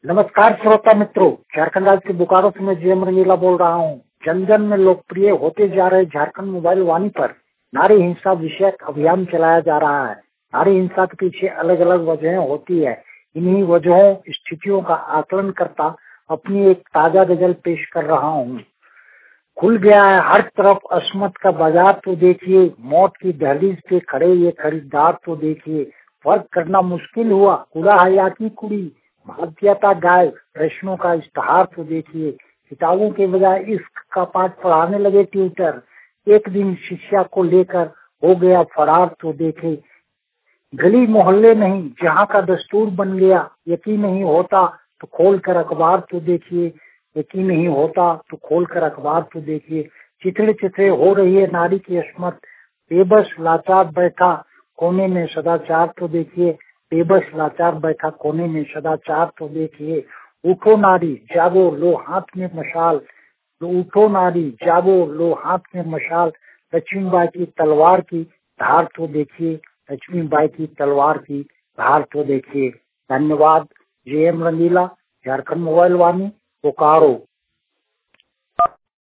नमस्कार श्रोता मित्रों, झारखंड राज्य के बोकारो से मैं जीएम रंगीला बोल रहा हूँ। जन जन में लोकप्रिय होते जा रहे झारखंड मोबाइल वाणी पर नारी हिंसा विषयक अभियान चलाया जा रहा है। नारी हिंसा के पीछे अलग अलग वजहें होती है। इन्हीं वजहों स्थितियों का आकलन करता अपनी एक ताजा गजल पेश कर रहा हूँ। खुल गया है हर तरफ अस्मत का बाजार तो देखिए, मौत की दहलीज पे खड़े ये खरीदार तो देखिए। फर्क करना मुश्किल हुआ खुदा हया की कुड़ी, भारतीयता गाय प्रश्नों का इश्तहार तो देखिए। किताबों के बजाय इश्क का पाठ पढ़ाने लगे ट्यूटर, एक दिन शिक्षा को लेकर हो गया फरार तो देखे। गली मोहल्ले नहीं जहाँ का दस्तूर बन गया, यकीन नहीं होता तो खोल कर अखबार तो देखिए। यकीन नहीं होता तो खोल कर अखबार तो देखिए। चिथड़े चिथड़े हो रही है नारी की अस्मत, बेबस लाचार बैठा कोने में सदाचार तो देखिए। बेबस लाचार बैठा कोने में सदाचार तो देखिए। उठो नारी जागो लो हाथ में मशाल, तो उठो नारी जागो लो हाथ में मशाल। लक्ष्मीबाई की तलवार की धार तो देखिए। लक्ष्मीबाई की तलवार की धार तो देखिए। धन्यवाद। GM Rangila, Jharkhand mobile Vaani, Bokaro.